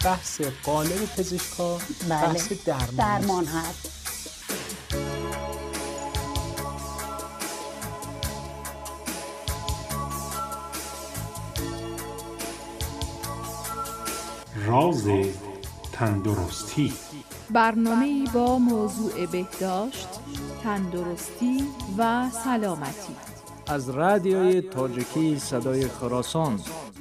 بحث قالب پزشکا بحث درمان هست. راز تندرستی، برنامه‌ای با موضوع بهداشت، تندرستی و سلامتی از رادیوی تاجیکی صدای خراسان.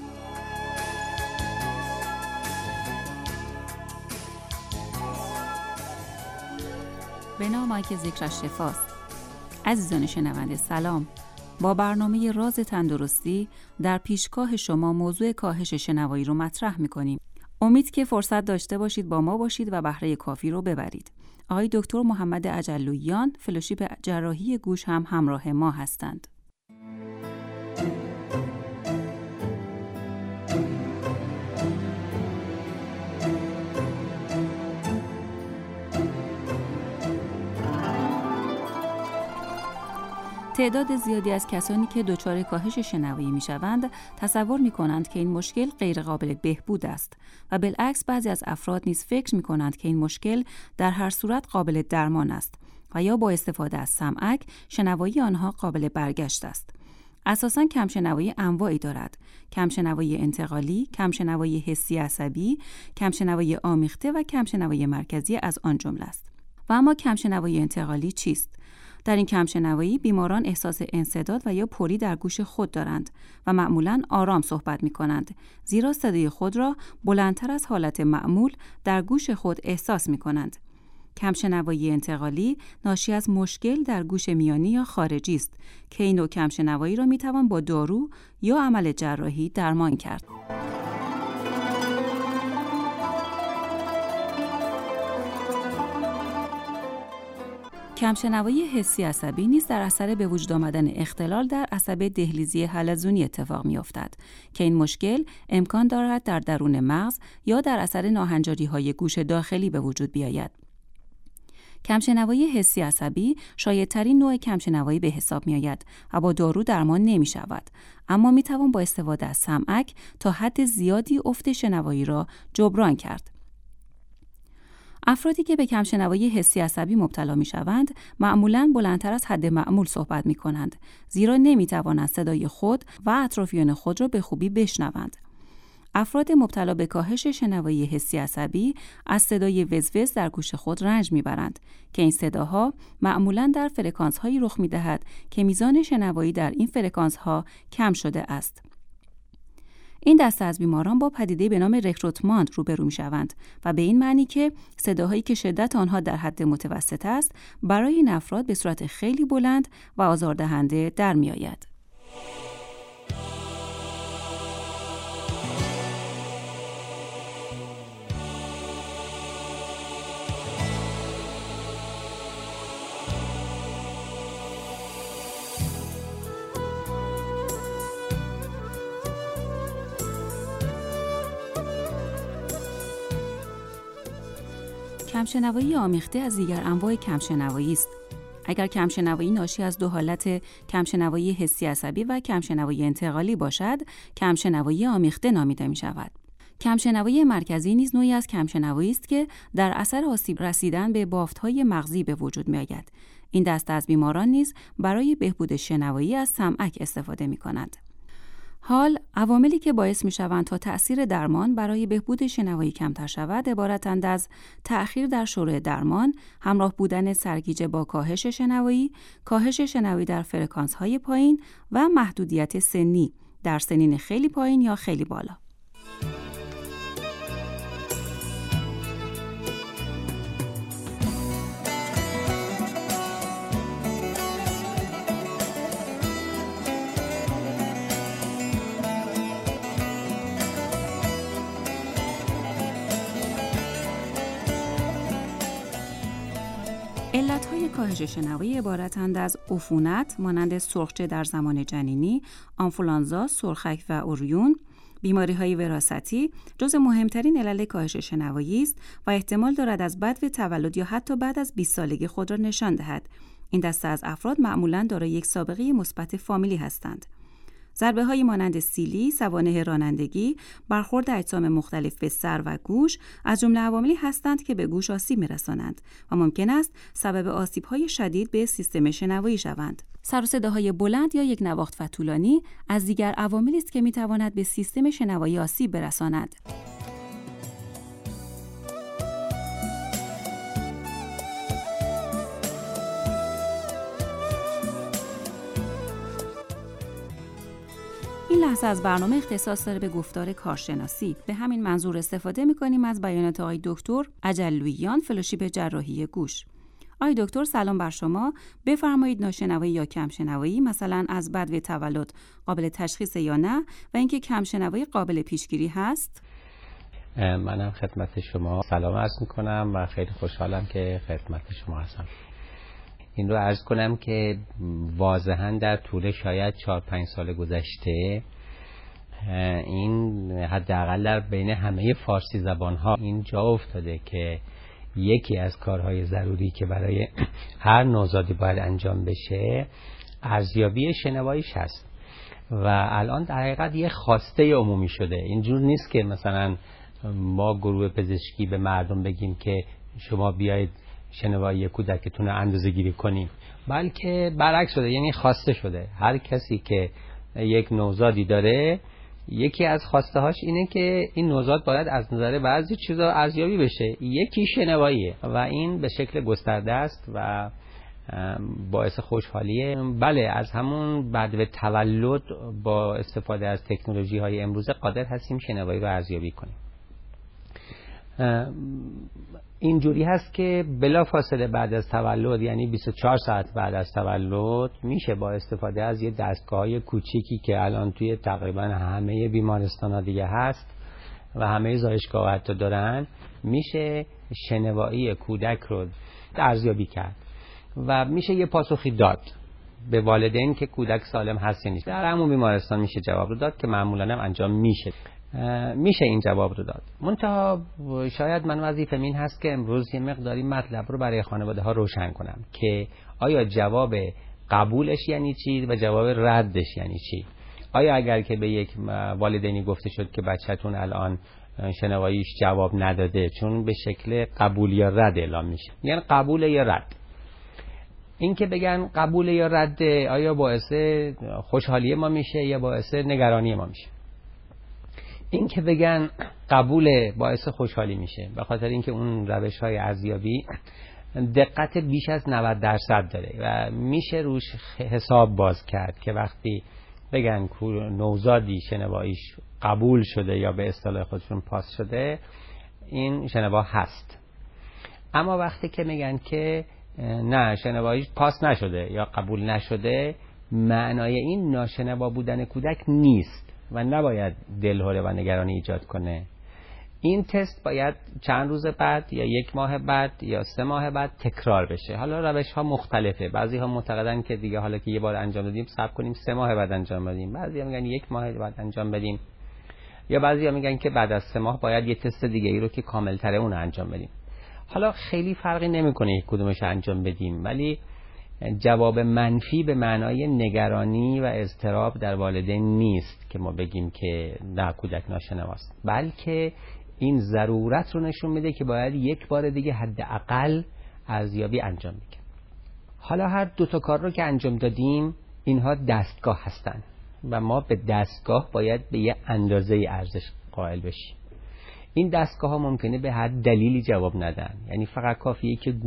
به نام که ذکرش شفاست. عزیزان شنونده سلام. با برنامه راز تندرستی در پیشگاه شما موضوع کاهش شنوایی رو مطرح می‌کنیم. امید که فرصت داشته باشید با ما باشید و بهره کافی رو ببرید. آقای دکتر محمد اجلویان فلوشیپ جراحی گوش هم همراه ما هستند. تعداد زیادی از کسانی که دچار کاهش شنوایی میشوند تصور میکنند که این مشکل غیر قابل بهبود است و بالعکس بعضی از افراد نیز فکر میکنند که این مشکل در هر صورت قابل درمان است و یا با استفاده از سمعک شنوایی آنها قابل برگشت است. اساساً کمشنوایی انواعی دارد: کمشنوایی انتقالی، کمشنوایی حسی عصبی، کمشنوایی آمیخته و کمشنوایی مرکزی از آن جمله است. و اما کمشنوایی انتقالی چیست؟ در این کمشنوایی بیماران احساس انسداد و یا پری در گوش خود دارند و معمولاً آرام صحبت می‌کنند، زیرا صدای خود را بلندتر از حالت معمول در گوش خود احساس می‌کنند. کمشنوایی انتقالی ناشی از مشکل در گوش میانی یا خارجی است که این نوع کمشنوایی را می‌توان با دارو یا عمل جراحی درمان کرد. کمشنوایی حسی عصبی نیز در اثر به وجود آمدن اختلال در عصب دهلیزی حلزونی اتفاق می‌افتد که این مشکل امکان دارد در درون مغز یا در اثر ناهنجاری‌های گوش داخلی به وجود بیاید. کمشنوایی حسی عصبی شایع‌ترین نوع کمشنوایی به حساب می‌آید و با دارو درمان نمی‌شود، اما می‌توان با استفاده از سمعک تا حد زیادی افت شنوایی را جبران کرد. افرادی که به کمشنوایی حسی عصبی مبتلا می‌شوند، معمولاً بلندتر از حد معمول صحبت می‌کنند، زیرا نمی‌توانند صدای خود و اطرافیان خود را به خوبی بشنوند. افراد مبتلا به کاهش شنوایی حسی عصبی از صدای وزوز در گوش خود رنج می‌برند که این صداها معمولاً در فرکانس‌هایی رخ می‌دهد که میزان شنوایی در این فرکانس‌ها کم شده است. این دسته از بیماران با پدیده به نام رکروتماند روبرو می‌شوند و به این معنی که صداهایی که شدت آنها در حد متوسط است برای این افراد به صورت خیلی بلند و آزاردهنده در می‌آید. کمشنوایی آمیخته از دیگر انواع کمشنوایی است. اگر کمشنوایی ناشی از دو حالت کمشنوایی حسی عصبی و کمشنوایی انتقالی باشد، کمشنوایی آمیخته نامیده می شود. کمشنوایی مرکزی نیز نوعی از کمشنوایی است که در اثر آسیب رسیدن به بافت‌های مغزی به وجود می آید. این دسته از بیماران نیز برای بهبود شنوایی از سمعک استفاده می کنند. حال عواملی که باعث می‌شوند تا تأثیر درمان برای بهبود شنوایی کمتر شود عبارتند از تأخیر در شروع درمان، همراه بودن سرگیجه با کاهش شنوایی در فرکانس‌های پایین و محدودیت سنی در سنین خیلی پایین یا خیلی بالا. علت‌های کاهش شنوایی عبارتند از عفونت مانند سرخچه در زمان جنینی، آنفولانزا، سرخک و اوریون. بیماری‌های وراثتی جزو مهمترین علل کاهش شنوایی است و احتمال دارد از بدو تولد یا حتی بعد از 20 سالگی خود را نشان دهد. این دسته از افراد معمولاً دارای یک سابقه مثبت فامیلی هستند. ضربه‌های مانند سیلی، سوانح رانندگی، برخورد اجسام مختلف به سر و گوش از جمله عواملی هستند که به گوش آسیب می‌رسانند و ممکن است سبب آسیب‌های شدید به سیستم شنوایی شوند. سر و صداهای بلند یا یک نواخت و طولانی از دیگر عواملی است که می‌تواند به سیستم شنوایی آسیب برساند. این لحظه از برنامه اختصاص داره به گفتار کارشناسی. به همین منظور استفاده می‌کنیم از بیانات آقای دکتر اجلویان، فلوشیپ جراحی گوش. آقای دکتر سلام بر شما. بفرمایید ناشنوایی یا کمشنوایی مثلا از بدو تولد قابل تشخیص یا نه و اینکه کمشنوایی قابل پیشگیری هست؟ منم خدمت شما سلام عرض می‌کنم و خیلی خوشحالم که خدمت شما هستم. این رو عرض کنم که واضحاً در طول شاید 4-5 سال گذشته این حداقل در بین همه فارسی زبان‌ها این جا افتاده که یکی از کارهای ضروری که برای هر نوزادی باید انجام بشه ارزیابی شنواییش هست و الان در حقیقت یه خواسته عمومی شده. اینجور نیست که مثلا ما گروه پزشکی به مردم بگیم که شما بیایید شنوایی کودکتون رو اندازه‌گیری کنیم، بلکه برعکس شده، یعنی خواسته شده. هر کسی که یک نوزادی داره یکی از خواسته هاش اینه که این نوزاد باید از نظر بعضی چیزا ارزیابی بشه، یکی شنواییه و این به شکل گسترده است و باعث خوشحالیه. بله، از همون بعد به تولد با استفاده از تکنولوژی های امروزه قادر هستیم شنوایی رو ارزیابی کنیم. اینجوری هست که بلافاصله بعد از تولد، یعنی 24 ساعت بعد از تولد، میشه با استفاده از یه دستگاه کوچیکی که الان توی تقریبا همه بیمارستان‌ها دیگه هست و همه زایشگاه‌ها حتی دارن، میشه شنوایی کودک رو ارزیابی کرد و میشه یه پاسخی داد به والدین که کودک سالم هست یا نیست. در همون بیمارستان میشه جواب رو داد که معمولاً هم انجام میشه این جواب رو داد. منتها شاید من وظیفه‌م این هست که امروز یه مقداری مطلب رو برای خانواده ها روشن کنم که آیا جواب قبولش یعنی چی و جواب ردش یعنی چی. آیا اگر که به یک والدینی گفته شد که بچه‌تون الان شنواییش جواب نداده، چون به شکل قبول یا رد اعلام میشه، یعنی قبول یا رد، این که بگن قبول یا رد آیا باعث خوشحالی ما میشه یا باعث نگرانی ما میشه؟ این که بگن قبول باعث خوشحالی میشه به خاطر اینکه اون روش‌های ارزیابی دقت بیش از 90% داره و میشه روش حساب باز کرد که وقتی بگن نوزادی شنواییش قبول شده یا به اصطلاح خودشون پاس شده، این شنوا هست. اما وقتی که میگن که نه شنواییش پاس نشده یا قبول نشده، معنای این ناشنوا بودن کودک نیست و نباید دلهره و نگرانی ایجاد کنه. این تست باید چند روز بعد یا 1 ماه بعد یا 3 ماه بعد تکرار بشه. حالا روش ها مختلفه. بعضی ها معتقدن که دیگه حالا که یه بار انجام دادیم صبر کنیم 3 ماه بعد انجام بدیم. بعضی ها میگن 1 ماه بعد انجام بدیم. یا بعضی ها میگن که بعد از 3 ماه باید یه تست دیگه ای رو که کامل‌تره اون انجام بدیم. حالا خیلی فرقی نمیکنه یک کدومش انجام بدیم، ولی جواب منفی به معنای نگرانی و اضطراب در والدین نیست که ما بگیم که نه کودک ناشنواست، بلکه این ضرورت رو نشون میده که باید 1 بار دیگه حداقل ارزیابی انجام بدیم. حالا هر 2 تا کار رو که انجام دادیم اینها دستگاه هستن و ما به دستگاه باید به یه اندازه ارزش قائل بشیم. این دستگاه ها ممکنه به هر دلیلی جواب ندن، یعنی فقط کافیه که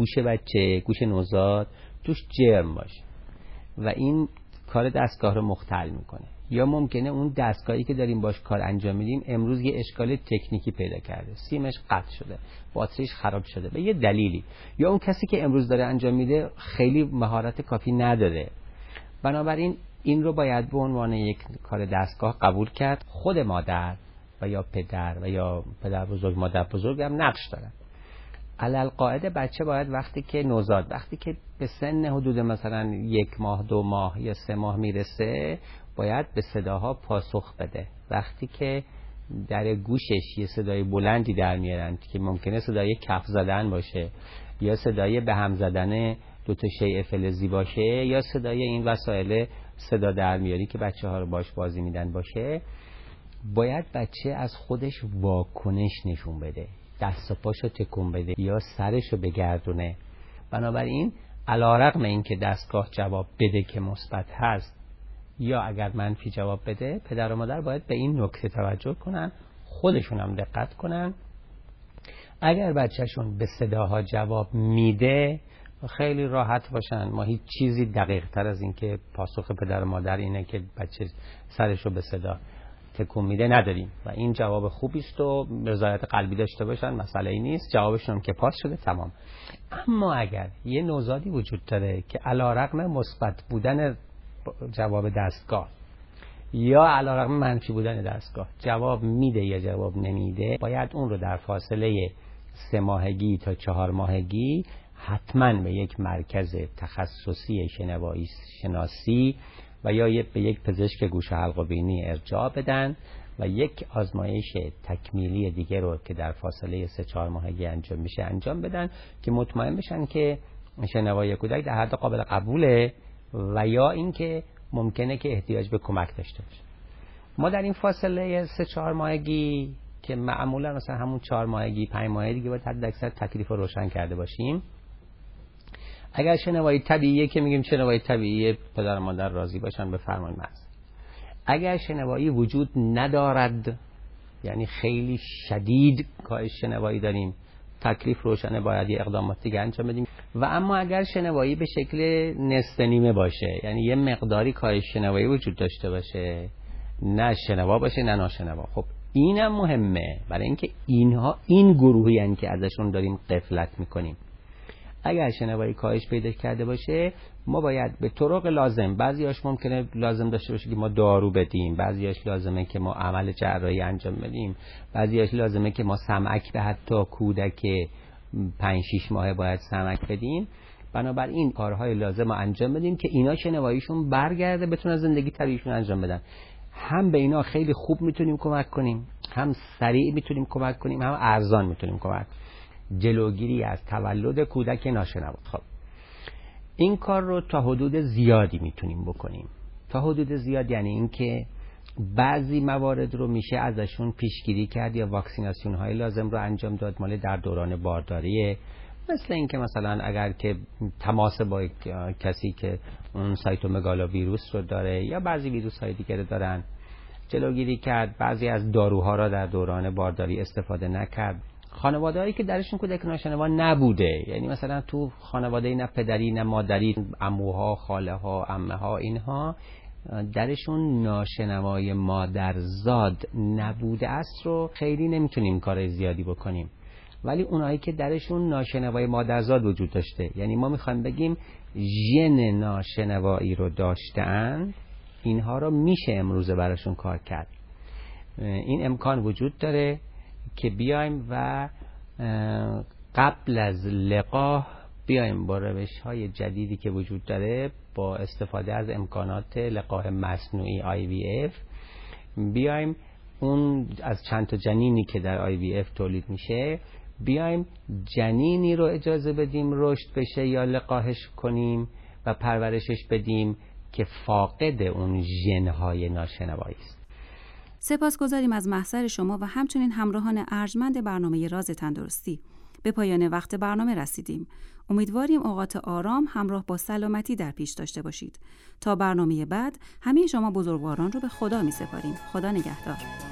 گوش نوزاد توش جرم باشه و این کار دستگاه رو مختل میکنه. یا ممکنه اون دستگاهی که داریم باش کار انجام میدیم امروز یه اشکال تکنیکی پیدا کرده، سیمش قطع شده، باتریش خراب شده به یه دلیلی، یا اون کسی که امروز داره انجام میده خیلی مهارت کافی نداره. بنابراین این رو باید به عنوان یک کار دستگاه قبول کرد. خود مادر و یا پدر و یا پدر بزرگ مادر بزرگ هم نقش دارن. علالقاعده بچه باید وقتی که نوزاد وقتی که به سن حدود مثلا 1 ماه 2 ماه یا 3 ماه میرسه باید به صداها پاسخ بده. وقتی که در گوشش یه صدای بلندی در میارن که ممکنه صدای کف زدن باشه یا صدای به هم زدن 2 تا شیء فلزی باشه یا صدای این وسایل صدا در میاری که بچه‌ها رو باش بازی میدن باشه، باید بچه از خودش واکنش نشون بده، دست و پاشو تکون بده یا سرشو بگردونه. بنابراین علیرغم اینکه دستگاه جواب بده که مثبت هست یا اگر منفی جواب بده، پدر و مادر باید به این نکته توجه کنن، خودشون هم دقت کنن. اگر بچهشون به صداها جواب میده خیلی راحت باشن. ما هیچ چیزی دقیق تر از این که پاسخ پدر و مادر اینه که بچه سرشو به صدا تکون میده نداریم و این جواب خوبی است و رضایت قلبی داشته باشن، مسئله ای نیست. جوابشون هم که پاس شده تمام. اما اگر یه نوزادی وجود داره که علیرغم مثبت بودن جواب دستگاه یا علیرغم منفی بودن دستگاه جواب میده یا جواب نمیده، باید اون رو در فاصله 3 ماهگی تا 4 ماهگی حتما به یک مرکز تخصصی شنوایی شناسی و یا به یک پزشک گوش و حلق و بینی ارجاع بدن و یک آزمایش تکمیلی دیگه رو که در فاصله 3-4 ماهگی انجام میشه انجام بدن که مطمئن بشن که شنوایی کودک در حد قابل قبوله و یا اینکه ممکنه که احتیاج به کمک داشته باشه. ما در این فاصله 3-4 ماهگی که معمولا مثلا همون 4 ماهگی 5 ماهگی دیگه باید حد اکثر تکلیف رو روشن کرده باشیم. اگر شنوایی طبیعیه که میگیم شنوایی طبیعیه، پدر و مادر راضی باشن بفرمایید محض. اگر شنوایی وجود ندارد، یعنی خیلی شدید کاهش شنوایی داریم، تکلیف روشنه، باید یه اقدامات دیگه انجام بدیم. و اما اگر شنوایی به شکل نصف نیمه باشه، یعنی یه مقداری کاهش شنوایی وجود داشته باشه، نه شنوا باشه نه ناشنوا، خب اینم مهمه برای اینکه اینها این گروهی هستند که ازشون داریم غفلت میکنیم. اگر شنوایی کاهش پیدا کرده باشه، ما باید به طرق لازم، بعضیاش ممکنه لازم داشته باشه که ما دارو بدیم، بعضیاش لازمه که ما عمل جراحی انجام بدیم، بعضیاش لازمه که ما سمعک به حتی کودک 5-6 ماهه باید سمعک بدیم. بنابراین کارهای لازم رو انجام بدیم که اینا شنواییشون برگرده، بتونن زندگی طبیعیشون انجام بدن. هم به اینا خیلی خوب میتونیم کمک کنیم، هم سریع میتونیم کمک کنیم، هم ارزان میتونیم کمک. جلوگیری از تولد کودک ناشنوا. خب این کار رو تا حدود زیادی میتونیم بکنیم. تا حدود زیاد یعنی اینکه بعضی موارد رو میشه ازشون پیشگیری کرد یا واکسیناسیون های لازم رو انجام داد، مال در دوران بارداریه، مثل اینکه مثلا اگر که تماس با کسی که اون سایتومگالا ویروس رو داره یا بعضی ویروس های دیگه رو دارن جلوگیری کرد. بعضی از داروها را در دوران بارداری استفاده نکرد. خانواده‌ای که درشون کودک ناشنوا نبوده، یعنی مثلا تو خانواده نه پدری نه مادری، عموها، خاله ها، عمه ها، اینها درشون ناشنوای مادرزاد نبوده است رو خیلی نمیتونیم کار زیادی بکنیم. ولی اونایی که درشون ناشنوای مادرزاد وجود داشته، یعنی ما میخوایم بگیم ژن ناشنوایی رو داشتن، اینها رو میشه امروزه براشون کار کرد. این امکان وجود داره که بیایم و قبل از لقاح بیایم با روش‌های جدیدی که وجود داره، با استفاده از امکانات لقاح مصنوعی IVF، بیایم اون از چند تا جنینی که در IVF تولید میشه، بیایم جنینی رو اجازه بدیم رشد بشه یا لقاحش کنیم و پرورشش بدیم که فاقد اون ژن‌های ناشنوایی است. سپاسگزاریم از محضر شما و همچنین همراهان ارجمند برنامه راز تندرستی. به پایان وقت برنامه رسیدیم. امیدواریم اوقات آرام همراه با سلامتی در پیش داشته باشید. تا برنامه بعد همه شما بزرگواران رو به خدا می سپاریم. خدا نگهدار.